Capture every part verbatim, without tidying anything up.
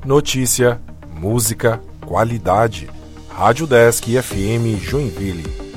Notícia, música, qualidade. Rádio Desk F M Joinville.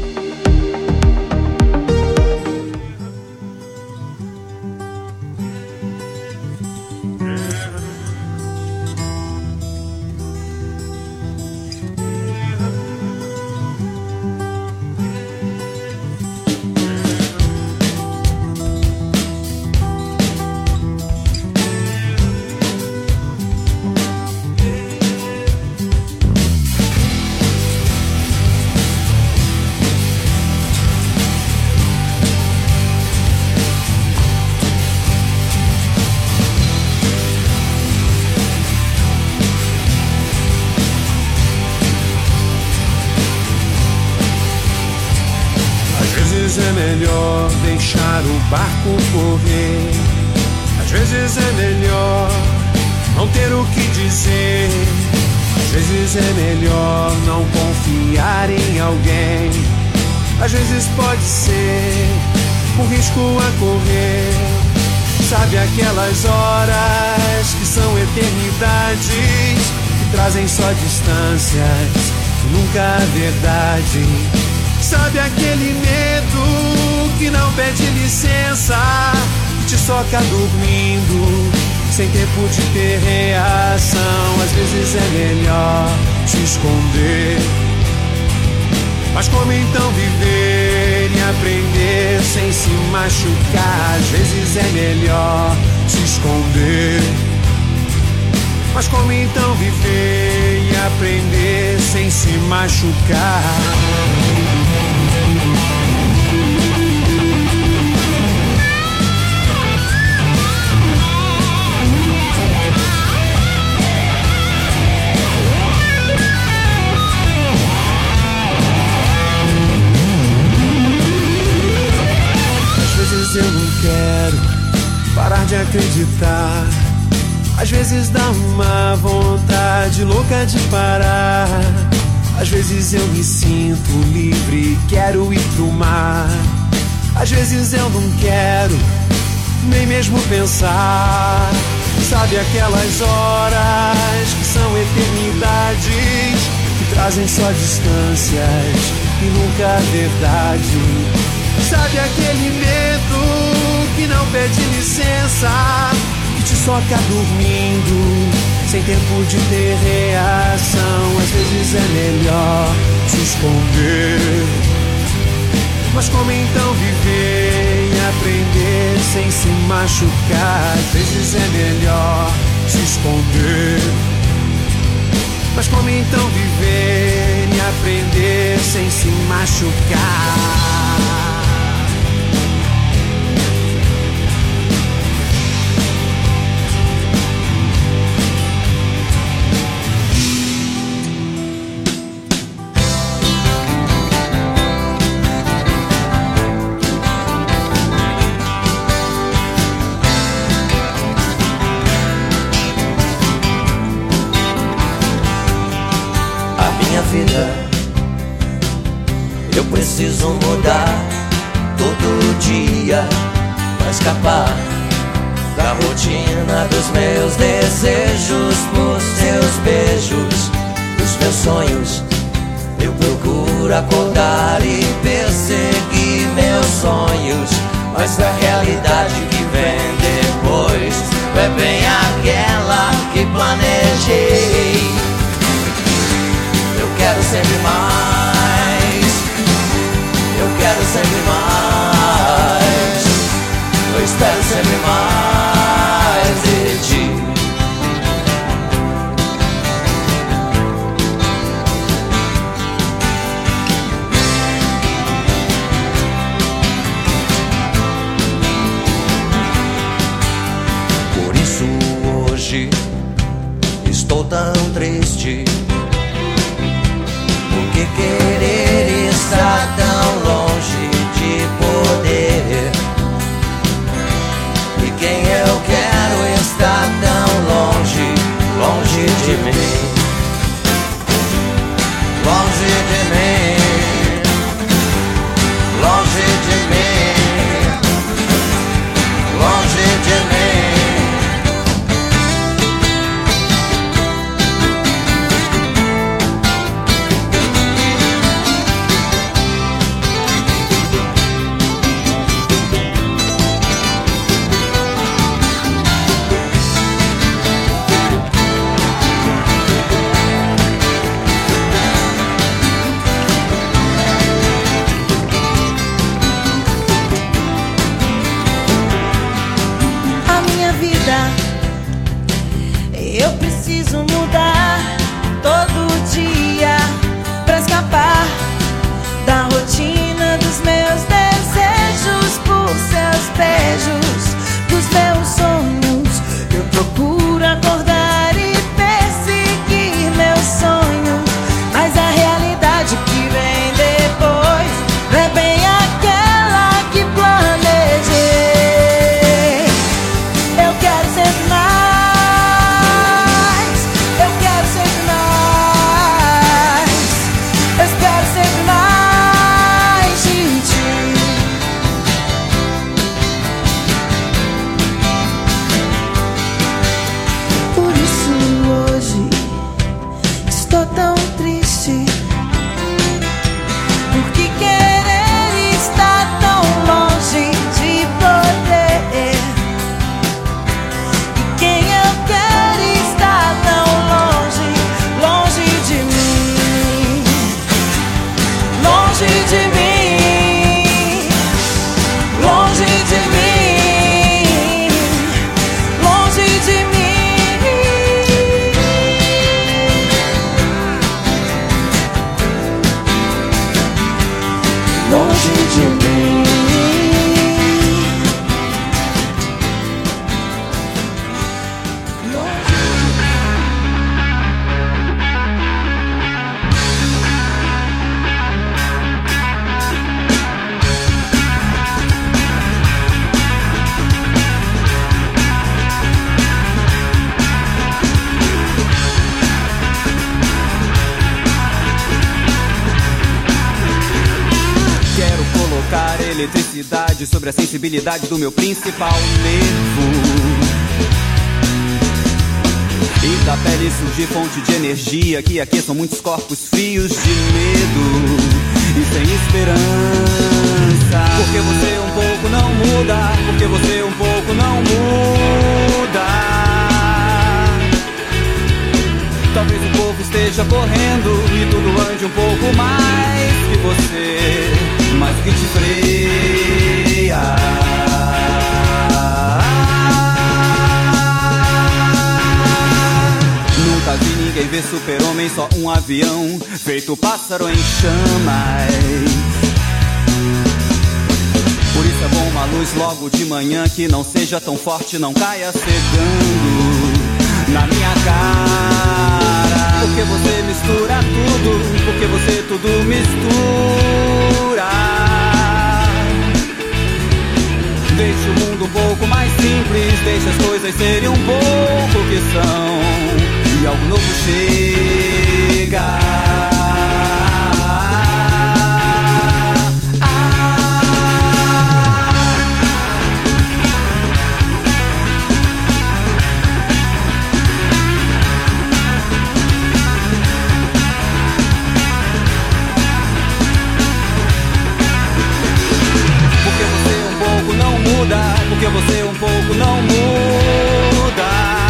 É melhor deixar o barco correr. Às vezes é melhor não ter o que dizer. Às vezes é melhor não confiar em alguém. Às vezes pode ser um risco a correr. Sabe aquelas horas que são eternidades, que trazem só distâncias e nunca a verdade. Sabe aquele medo que não pede licença, que te soca dormindo, sem tempo de ter reação. Às vezes é melhor se esconder, mas como então viver e aprender sem se machucar? Às vezes é melhor se esconder, mas como então viver e aprender sem se machucar? Eu não quero parar de acreditar. Às vezes dá uma vontade louca de parar. Às vezes eu me sinto livre e quero ir pro mar. Às vezes eu não quero nem mesmo pensar. Sabe aquelas horas que são eternidades, que trazem só distâncias e nunca a verdade. Sabe aquele medo que não pede licença, que te soca dormindo, sem tempo de ter reação? Às vezes é melhor se esconder, mas como então viver e aprender sem se machucar? Às vezes é melhor se esconder, mas como então viver e aprender sem se machucar? Eu preciso mudar todo dia pra escapar da rotina dos meus desejos, por seus beijos, dos meus sonhos. Eu procuro acordar e perseguir meus sonhos, mas a realidade que vem depois é bem aquela que planejei. Eu quero sempre mais, eu quero sempre mais, eu espero sempre mais de ti. longe de mim. Eletricidade sobre a sensibilidade do meu principal nervo. E da pele surgir fonte de energia que aqueçam muitos corpos frios de medo e sem esperança. Porque você um pouco não muda, porque você um pouco não muda. Talvez o povo esteja correndo e tudo ande um pouco mais que você, mas o que te freia? Nunca vi ninguém ver super-homem, só um avião feito pássaro em chamas. Por isso é bom uma luz logo de manhã que não seja tão forte, não caia cegando na minha cara. Porque você mistura tudo, porque você tudo mistura. Deixa o mundo um pouco mais simples, deixa as coisas serem um pouco o que são, e algo novo chega. Porque você um pouco não muda.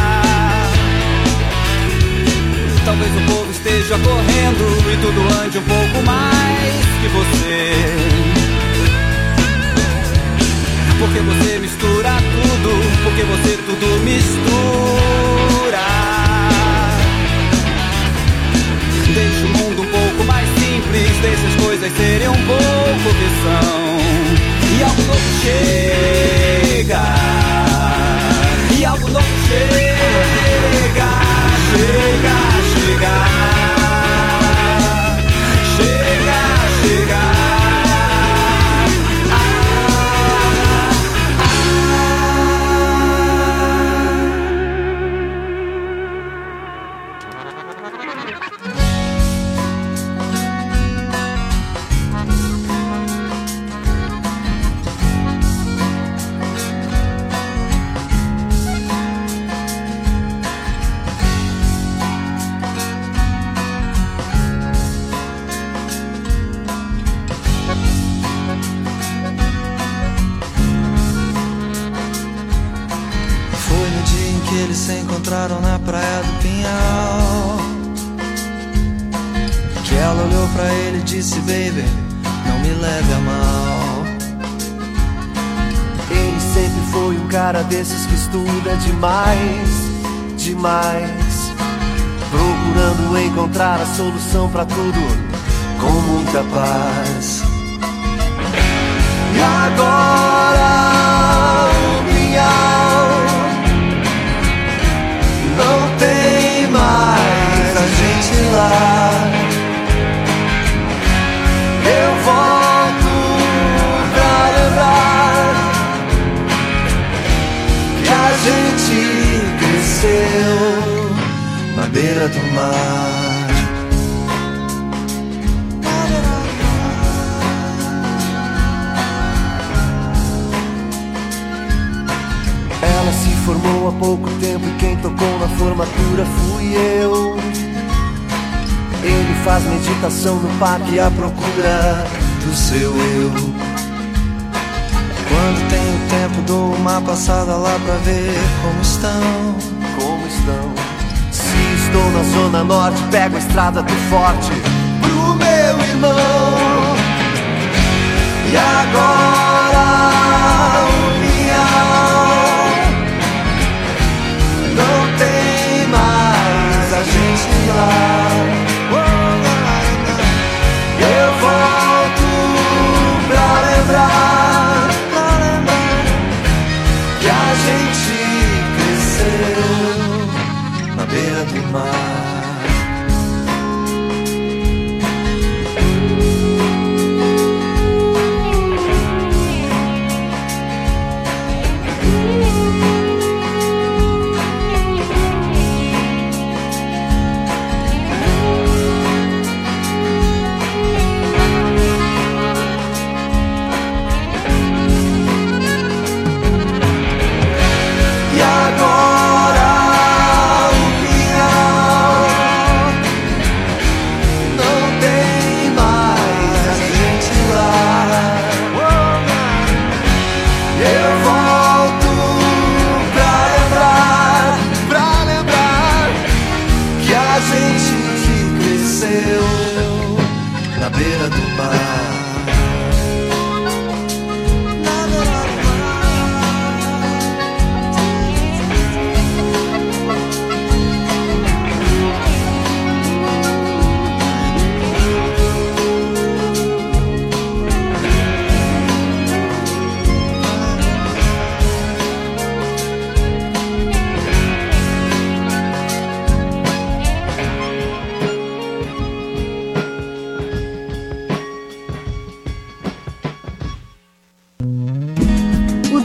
Talvez o povo esteja correndo e tudo ande um pouco mais que você. Porque você mistura tudo, porque você tudo mistura. Deixa o mundo um pouco mais simples, deixa as coisas serem um pouco o que são, e algo novo chega, e algo novo chega, chega, chega, chega, chega. Na praia do Pinhal, que ela olhou pra ele e disse: baby, não me leve a mal. Ele sempre foi um cara desses que estuda demais, demais, procurando encontrar a solução pra tudo com muita paz. E agora o Pinhal não tem mais a gente lá. Eu volto pra lembrar que a gente cresceu na beira do mar. Ela se formou há pouco tempo e quem tocou na formatura fui eu. Ele faz meditação no parque à procura do seu eu. Quando tenho tempo dou uma passada lá pra ver como estão. Como estão? Se estou na zona norte, pego a estrada do forte pro meu irmão. E agora o Pinhal não tem mais a gente lá. Eu volto pra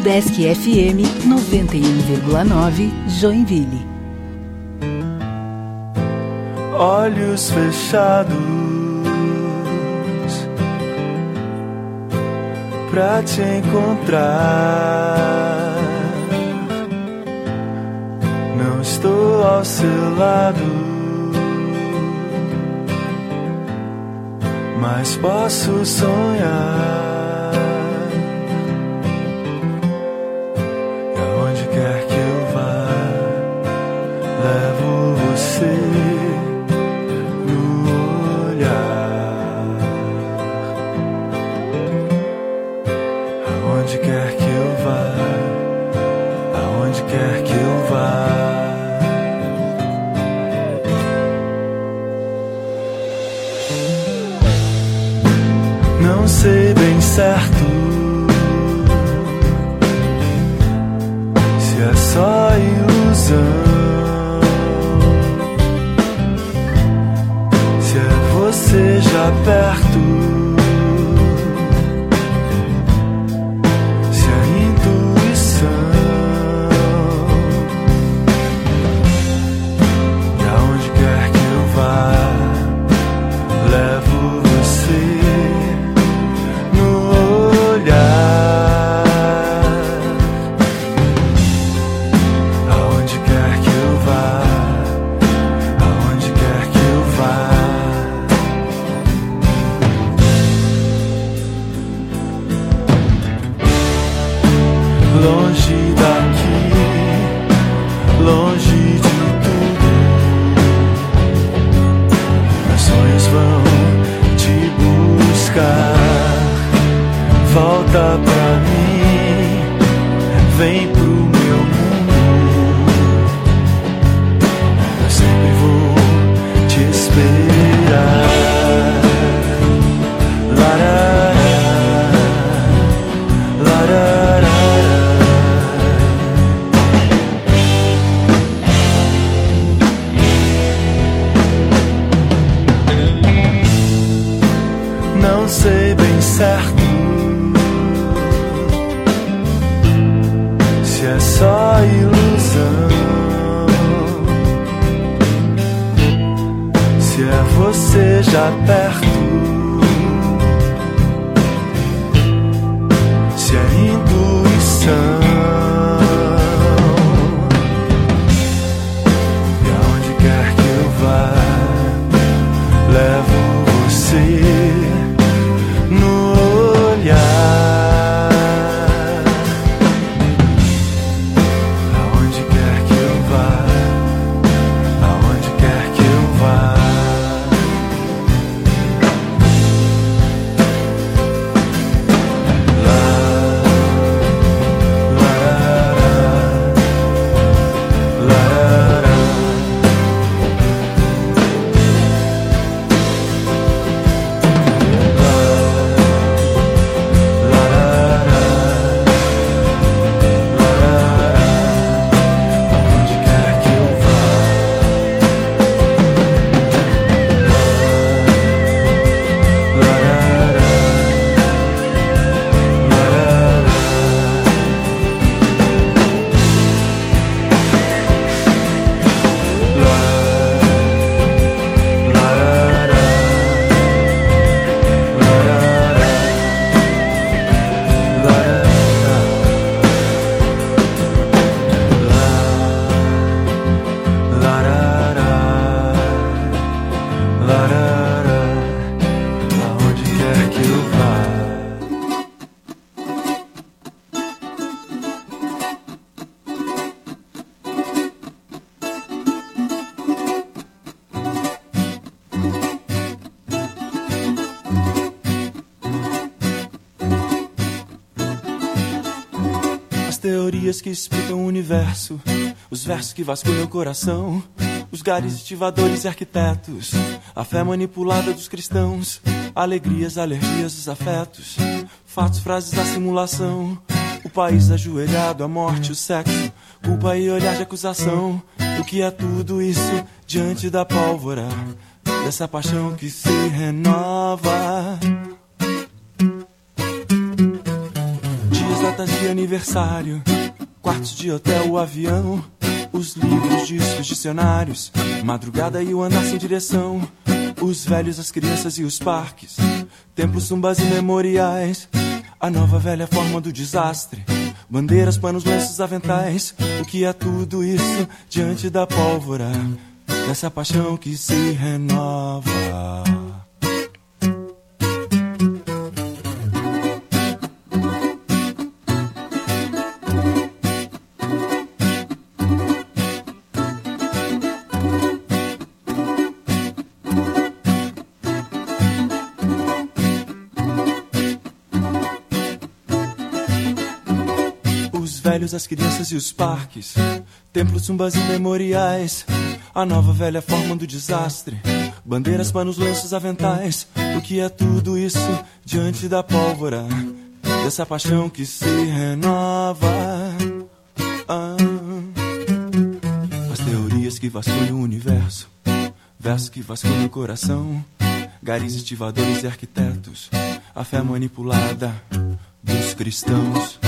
Desk F M noventa e um vírgula nove, Joinville. Olhos fechados pra te encontrar. Não estou ao seu lado, mas posso sonhar. E aonde quer que eu vá, levo você no olhar. Aonde quer que eu vá, aonde quer que eu vá. Não sei bem certo se é só ilusão, se é você já perto, se é intuição. E aonde quer que eu vá, levo você no olhar. Aonde quer que eu vá, aonde quer que eu vá. Longe daqui, longe de tudo, meus sonhos vão te buscar. Volta pra mim, vem pro meu mundo. Eu sempre vou te esperar. Larará, larará. Não sei bem certo se é só ilusão, se é você já perto, se é intuição. E aonde quer que eu vá, levo você no olhar. Aonde quer que eu vá, aonde quer que eu vá. Lá, larará, larará. Aonde quer que eu vá. As teorias que explicam o universo, os versos que vasculham o coração, os gares estivadores e arquitetos, a fé manipulada dos cristãos, alegrias, alergias, os afetos, fatos, frases da simulação, o país ajoelhado, a morte, o sexo, culpa e olhar de acusação. O que é tudo isso diante da pólvora dessa paixão que se renova? Dias, datas datas de aniversário, quartos de hotel, o avião, os livros, discos, dicionários, madrugada e o andar sem direção, os velhos, as crianças e os parques, templos, tumbas e memoriais, a nova velha forma do desastre, bandeiras, panos, lenços, aventais. O que é tudo isso diante da pólvora dessa paixão que se renova? As crianças e os parques, templos, tumbas e memoriais, a nova velha forma do desastre, bandeiras, panos, lenços, aventais. O que é tudo isso diante da pólvora dessa paixão que se renova? Ah, as teorias que vasculham o universo, versos que vasculham o coração, garis, estivadores e arquitetos, a fé manipulada dos cristãos.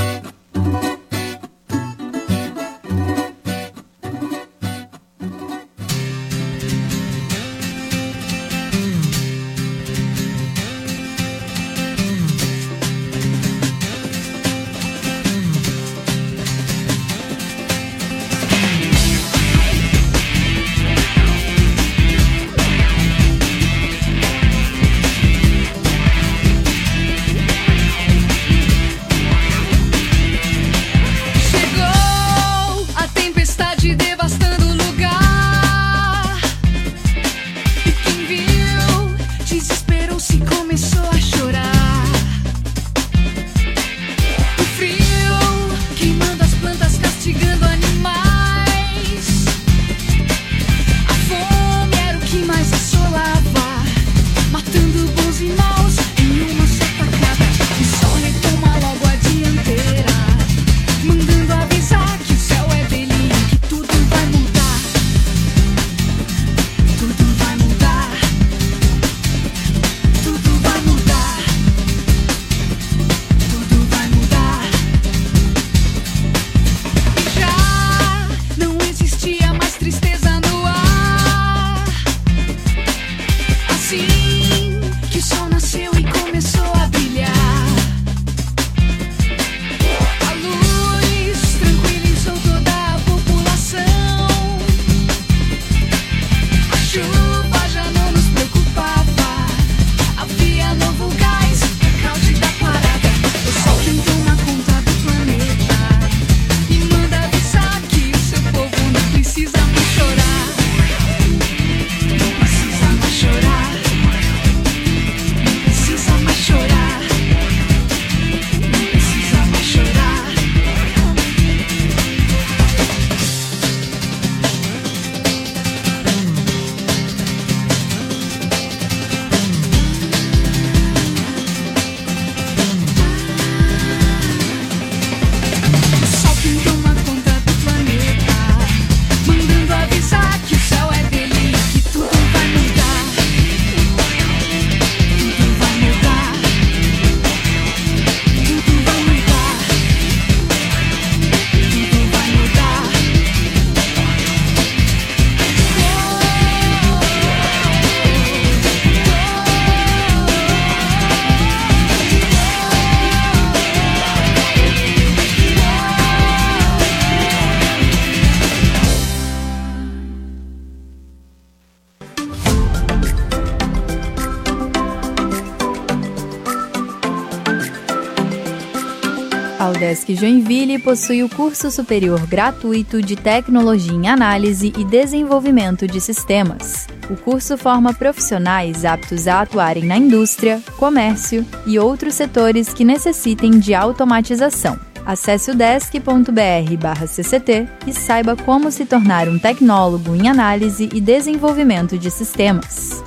A UDESC Joinville possui o curso superior gratuito de Tecnologia em Análise e Desenvolvimento de Sistemas. O curso forma profissionais aptos a atuarem na indústria, comércio e outros setores que necessitem de automatização. Acesse udesc.br barra CCT e saiba como se tornar um tecnólogo em análise e desenvolvimento de sistemas.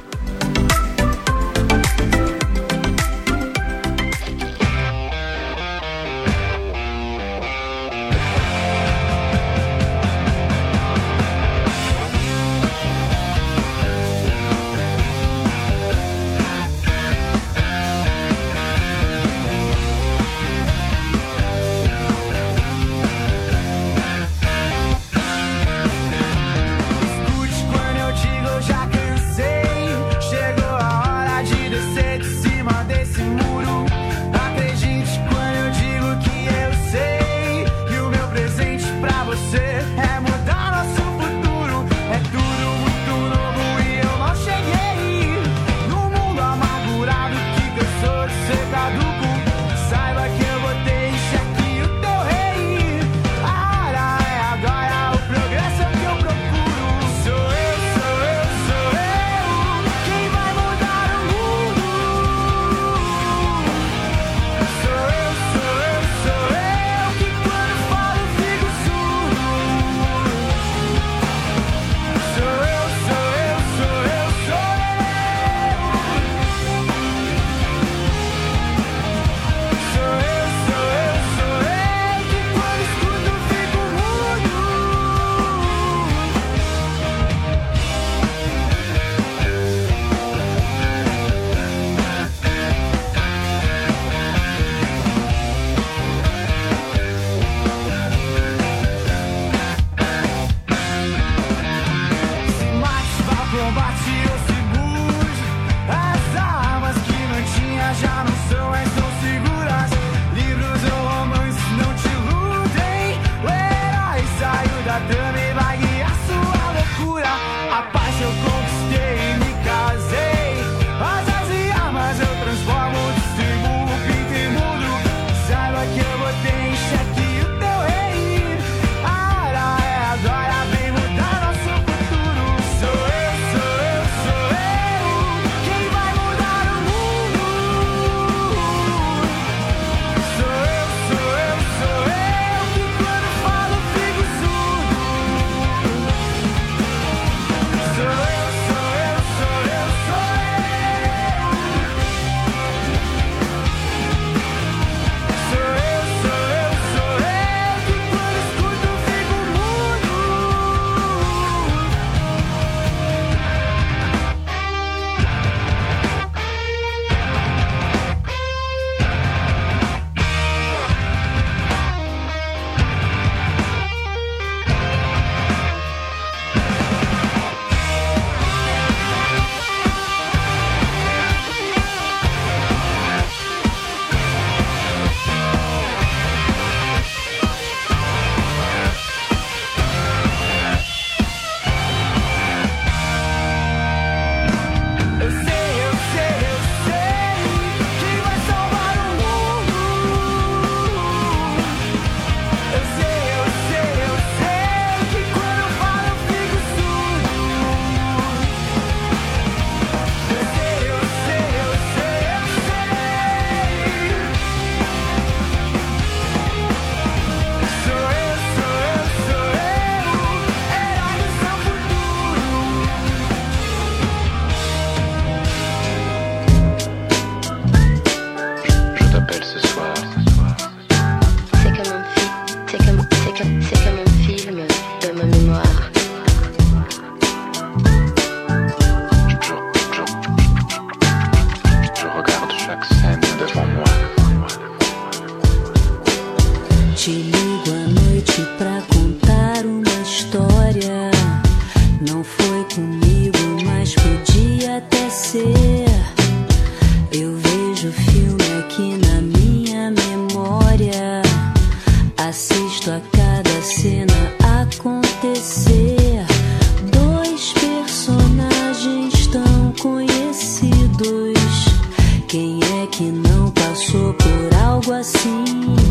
Te ligo à noite pra contar uma história. Não foi comigo, mas podia até ser. Eu vejo filme aqui na minha memória. Assisto a cada cena acontecer. Dois personagens tão conhecidos. Quem é que não passou por algo assim?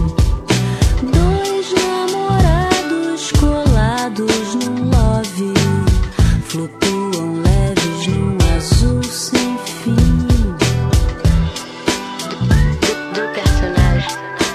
Dois namorados colados num love, flutuam leves num azul sem fim. Deux personnages.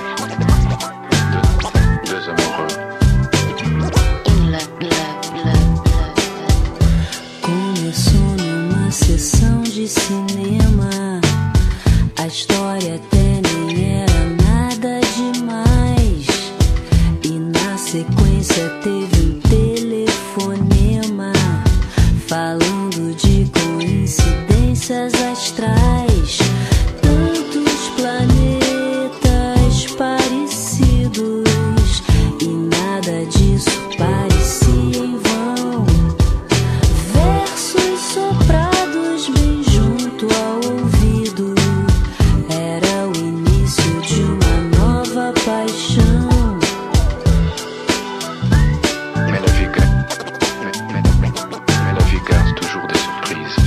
Deux amoureux. In love, love, love, love. Começou numa sessão de cinema. A história até nem era nada demais. E na sequência teve um telefonema falando de coincidências astrais. Tantos planetas parecidos e nada disso parecia em vão. Versos soprados bem junto ao ouvido. Era o início de uma nova paixão. Mais la vie garde, mais, mais, mais, mais la vie garde toujours des surprises.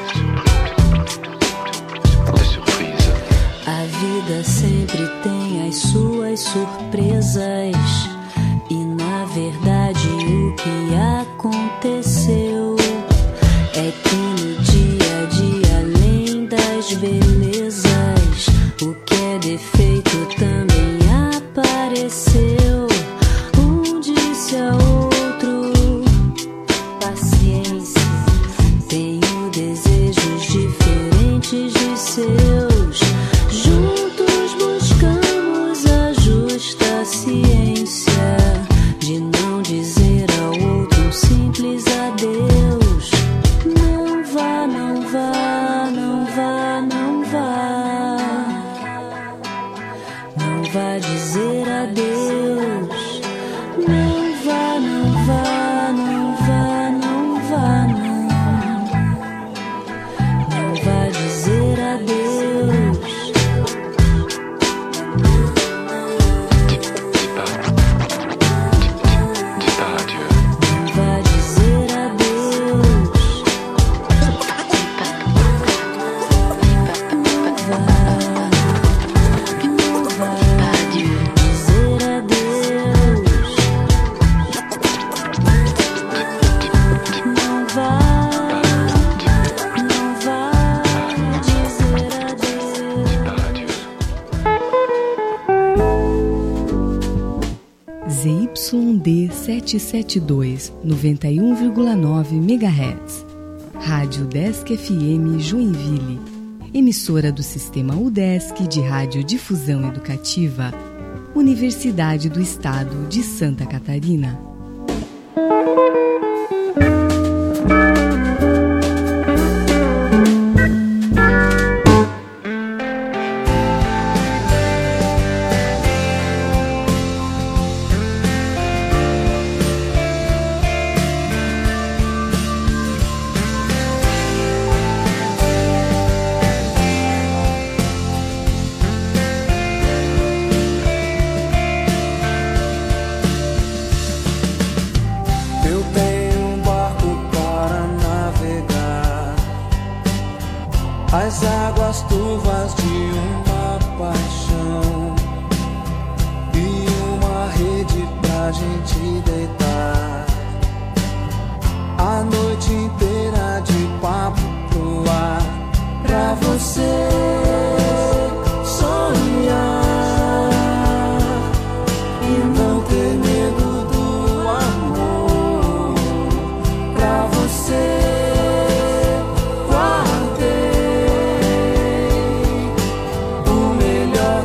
Des surprises. A vida sempre tem as suas surpresas. E na verdade o que aconteceu é que no dia a dia, além das belezas, o que é defeito também apareceu. Um disse ao outro: paciência, tenho desejos diferentes dos seus. Juntos buscamos a justa ciência de não dizer ao outro um simples adeus. Não vá, não vá, não vá, não vá. Não vá dizer adeus. Não vá, não vá, não vá, não vá, não. Não vá dizer adeus. Dis pas, dis pas adieu. Não vá dizer adeus. Não vá, não vá dizer adeus. Não vá, não vá dizer adeus. Pas adieu. Z Y D setecentos e setenta e dois, noventa e um vírgula nove megahertz. Rádio Desk F M Joinville. Emissora do Sistema UDESC de Radiodifusão Educativa. Universidade do Estado de Santa Catarina. Eu tenho um barco para navegar as águas turvas de uma paixão e uma rede pra gente deitar a noite inteira de papo pro ar, pra você sonhar e não ter medo do amor. Pra você guardei o melhor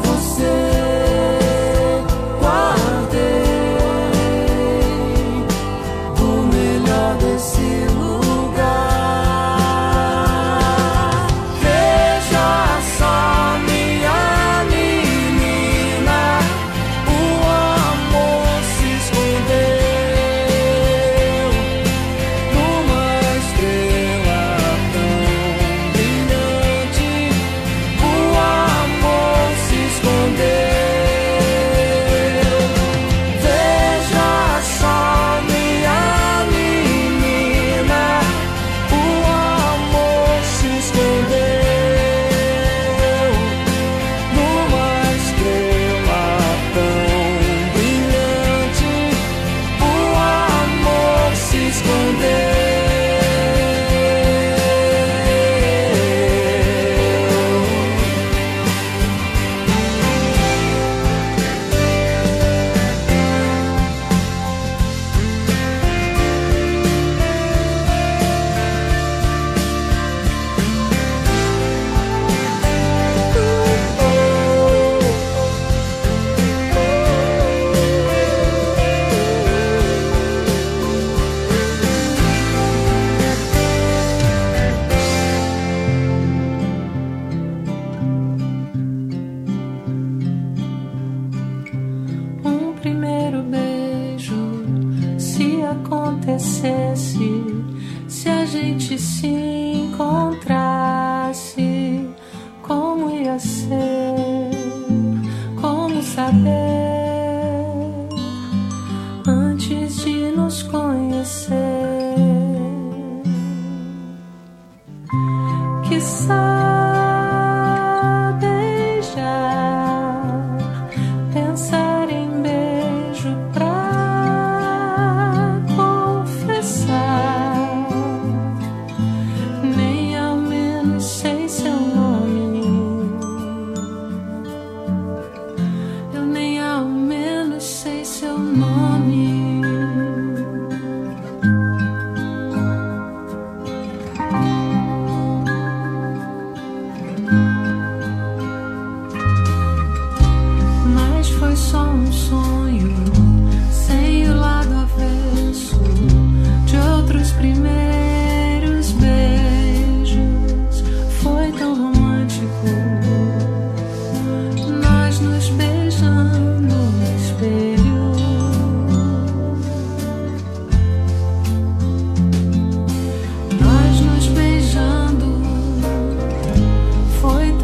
Foi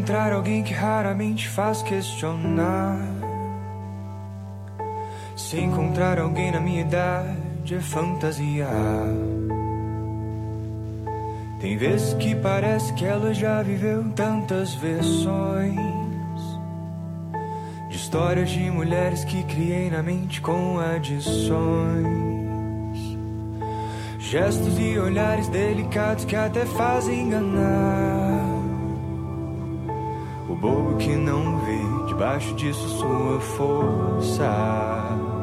encontrar alguém que raramente faz questionar. Se encontrar alguém na minha idade é fantasiar. Tem vezes que parece que ela já viveu tantas versões de histórias de mulheres que criei na mente com adições. Gestos e olhares delicados que até fazem enganar o bobo que não vê debaixo disso sua força.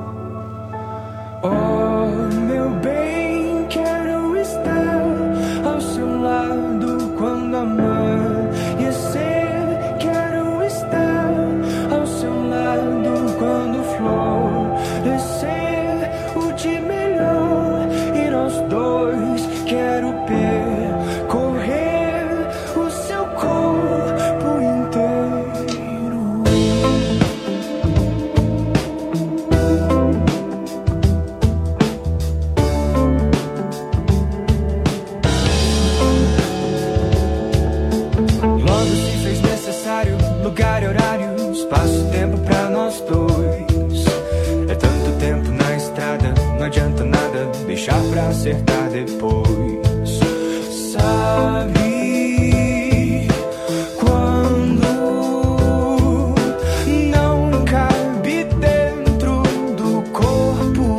Oh, meu bem, quero estar ao seu lado quando amanhecer. Quero estar ao seu lado quando florescer. O de melhor e nós dois quero percorrer o seu corpo inteiro. Logo se fez necessário lugar e horário, espaço e tempo pra nós dois. É tanto tempo na estrada, não adianta nada deixar pra acertar depois. Sabe quando não cabe dentro do corpo?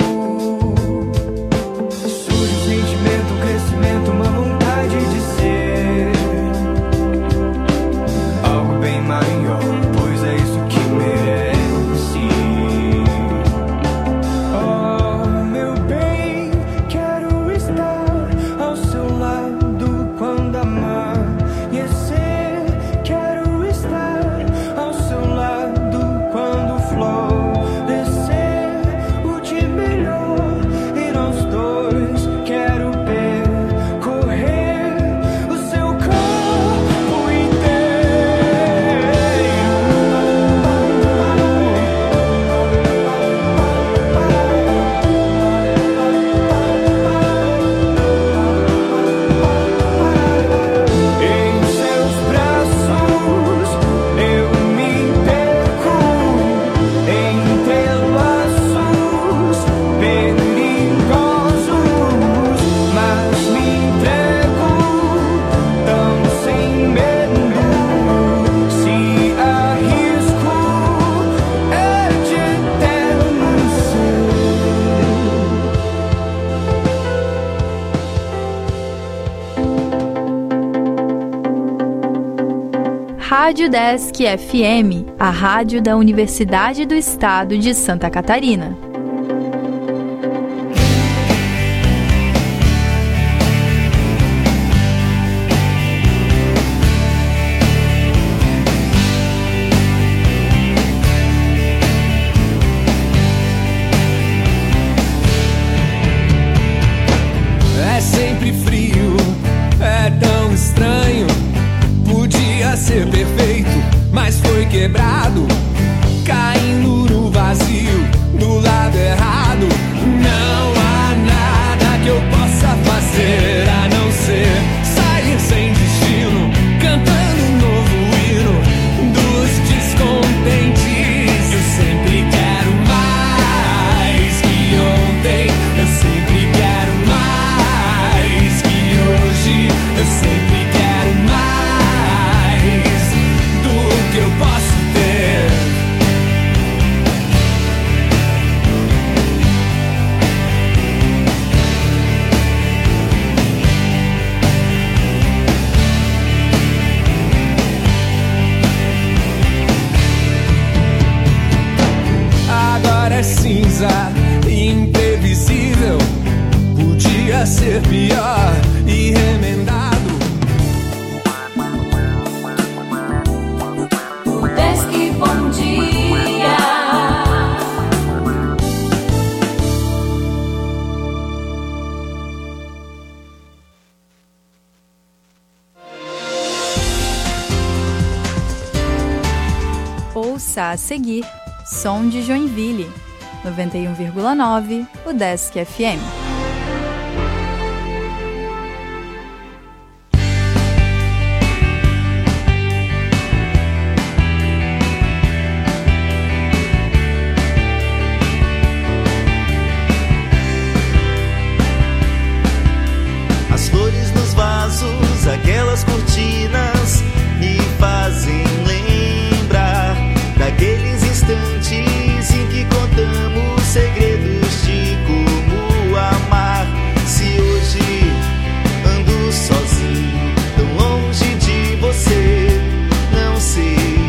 Surge um sentimento, um crescimento, uma vontade de ser algo bem maior, pois é isso que merece. Oh, meu bem, quero estar ao seu lado quando amanhecer. Quero estar ao seu lado quando florescer. O de melhor e nós dois quero percorrer o seu corpo inteiro. Em seus braços eu me perco, entrelaços perigosos, mas me entrego tão sem medo. Se arrisco é de eterno ser. Rádio Desk F M, a rádio da Universidade do Estado de Santa Catarina. É sempre frio, é tão estranho. Podia ser perfeito, mas foi quebrado, caindo no vazio, do lado errado. Não há nada que eu possa fazer a não ser sair sem destino, cantando um novo hino dos descontentes. Eu sempre quero mais que ontem, eu sempre quero mais que hoje, eu sempre quero mais do que eu posso ter. Agora é cinza, imprevisível. Podia ser pior e remendado. Desk, bom dia. Ouça a seguir Som de Joinville, noventa e um vírgula nove, o Desk F M. fazem lembrar daqueles instantes em que contamos segredos de como amar. Se hoje ando sozinho, tão longe de você, não sei.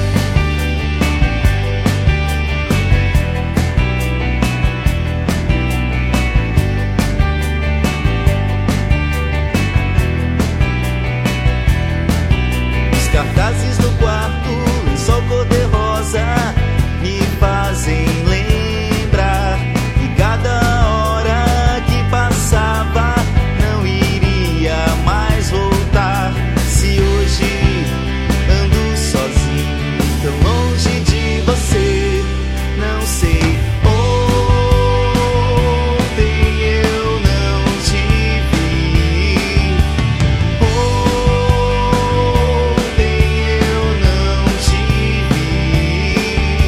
Os cartazes no quarto, lençol cor-de-rosa, me fazem lembrar que cada hora que passava não iria mais voltar. Se hoje ando sozinho, tão longe de você, não sei. Ontem eu não te vi, ontem eu não te vi.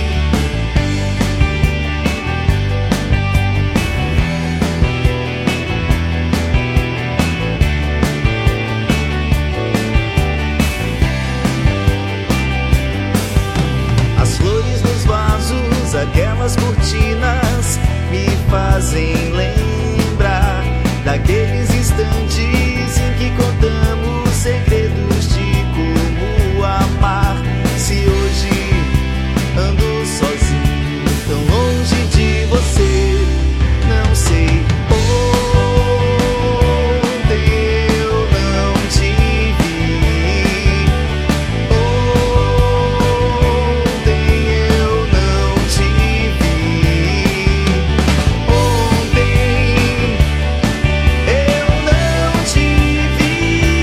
As flores nos vasos, aquelas cortinas me fazem lembrar daqueles instantes em que contamos segredos de como amar. Se hoje ando sozinho, tão longe de você, não sei. Ontem eu não te vi, ontem eu não te vi, ontem eu não te vi,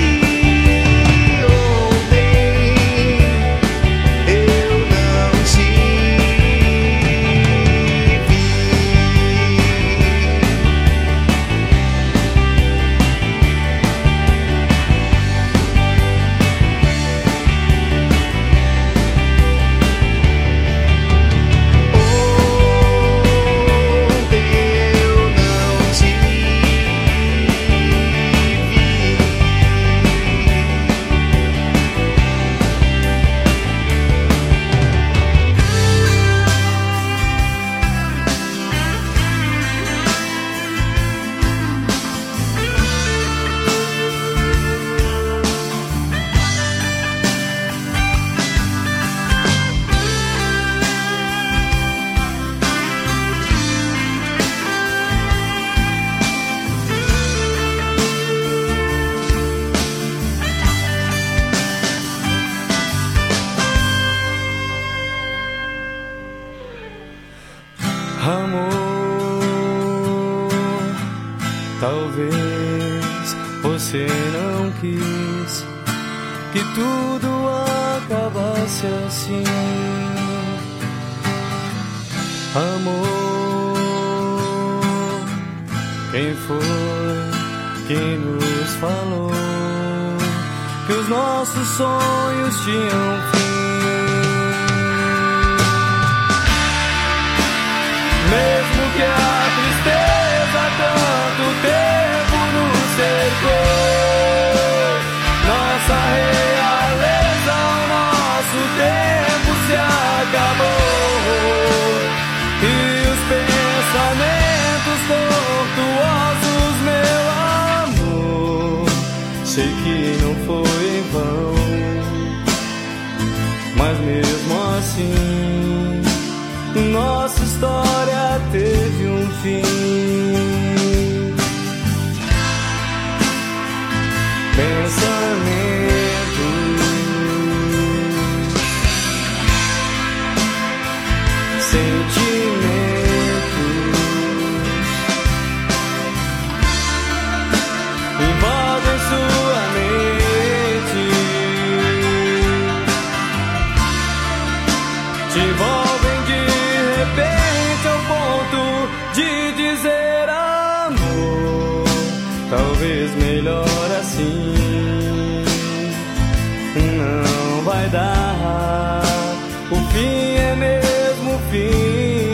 ontem eu não te Amor, talvez você não quis que tudo acabasse assim. Amor, quem foi que nos falou que os nossos sonhos tinham fim? Mesmo que a tristeza tanto tempo nos cercou, nossa realeza, o nosso tempo se acabou. E os pensamentos tortuosos, meu amor, sei que não foi em vão, mas mesmo assim nossa história teve um fim. Pensamentos, sentimentos invadem sua mente, te envolvem de repente ao ponto de dizer amor, talvez melhor assim, não vai dar, o fim é mesmo o fim.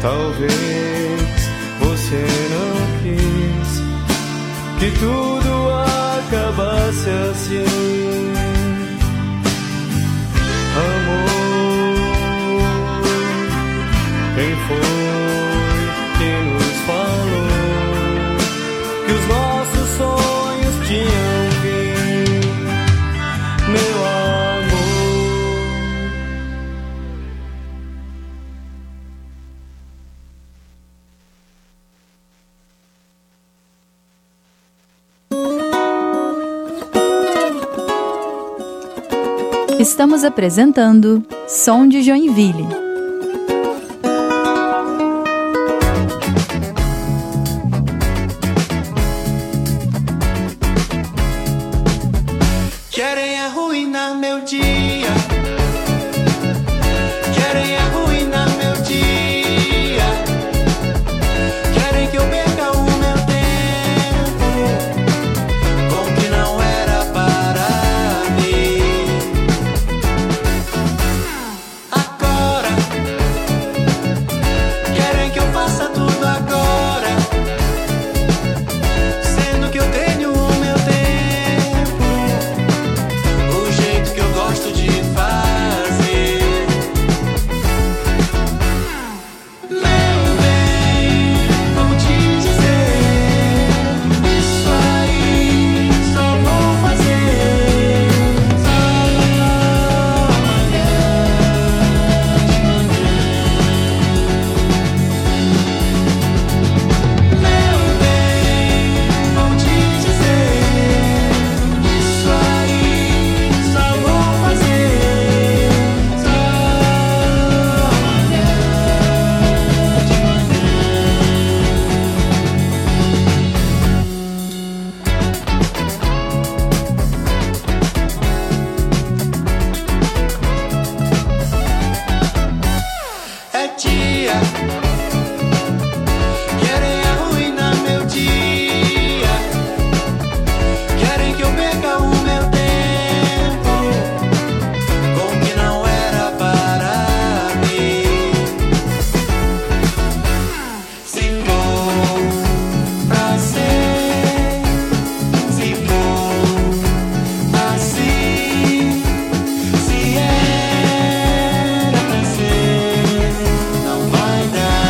Talvez você não quis que tudo acabasse assim. Amor, quem foi que nos falou que os nossos sonhos tinham fim, meu amor? Estamos apresentando Som de Joinville. Querem arruinar meu dia, querem arruinar meu dia, querem que eu perca o meu tempo com o que não era para mim. Agora querem que eu faça tudo agora, sendo que eu tenho o meu tempo, o jeito que eu gosto de fazer. Meu bem, vou te dizer, isso aí só vou fazer só amanhã de manhã. Meu bem, vou te dizer, isso aí só vou fazer só amanhã de manhã. É dia, querem arruinar meu dia, querem que eu perca o meu tempo com o que não era para mim. Se for pra ser, se for assim, se era pra ser, não vai dar.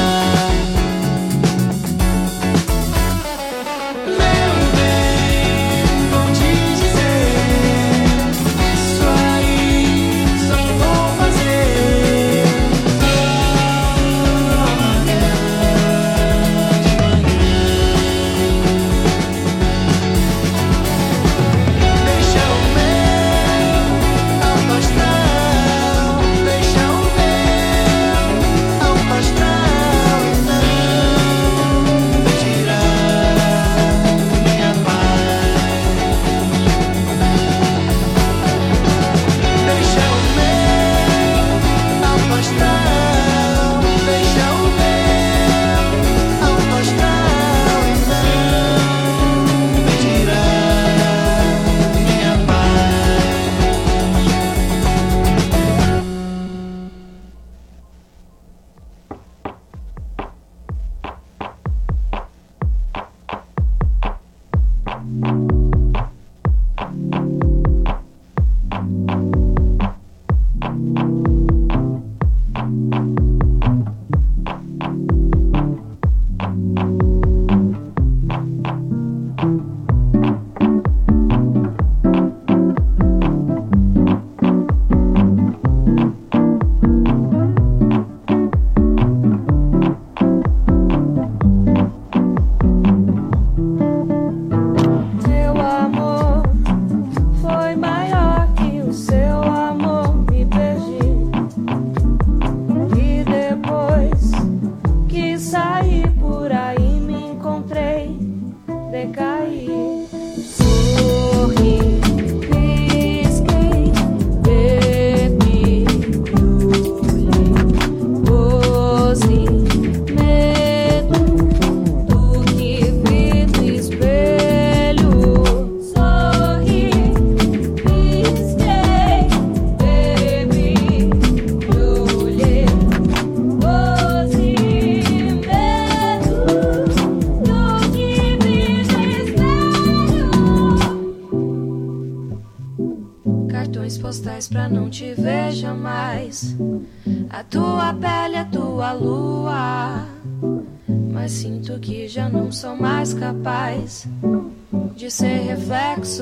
dia não te veja mais. A tua pele, a tua lua. Mas sinto que já não sou mais capaz de ser reflexo.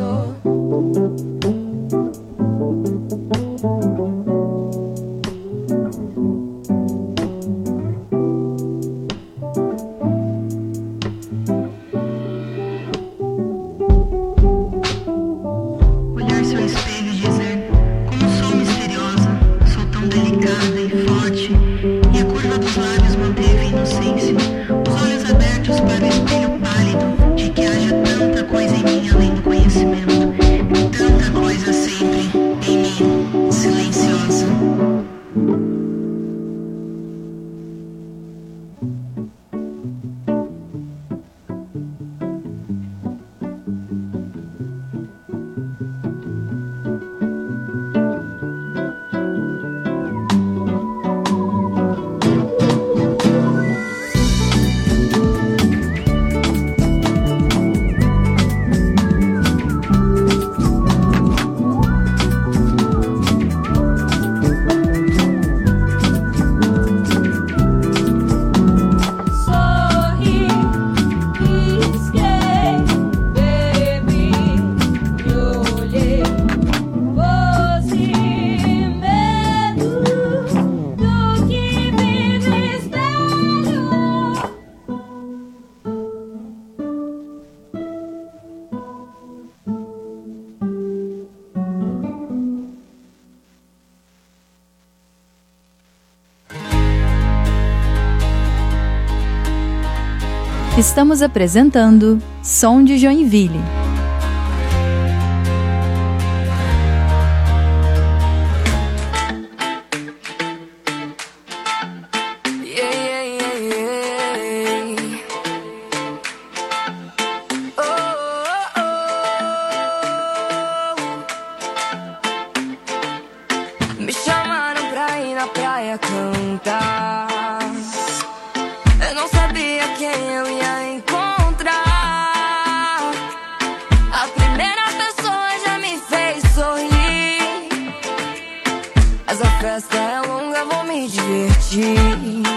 Estamos apresentando Som de Joinville. Me chamaram pra ir na praia cantar. Eu não sabia quem eu ia encontrar. A primeira pessoa já me fez sorrir. Mas a festa é longa, vou me divertir.